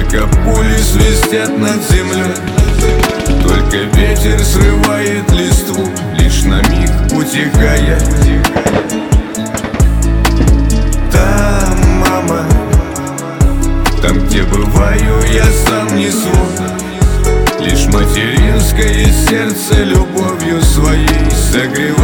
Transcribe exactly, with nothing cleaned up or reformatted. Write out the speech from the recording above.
Только пули свистят над землей, только ветер срывает листву, лишь на миг утихая. Там, мама, там, где бываю, я сам не свой, лишь материнское сердце любовью своей согревает.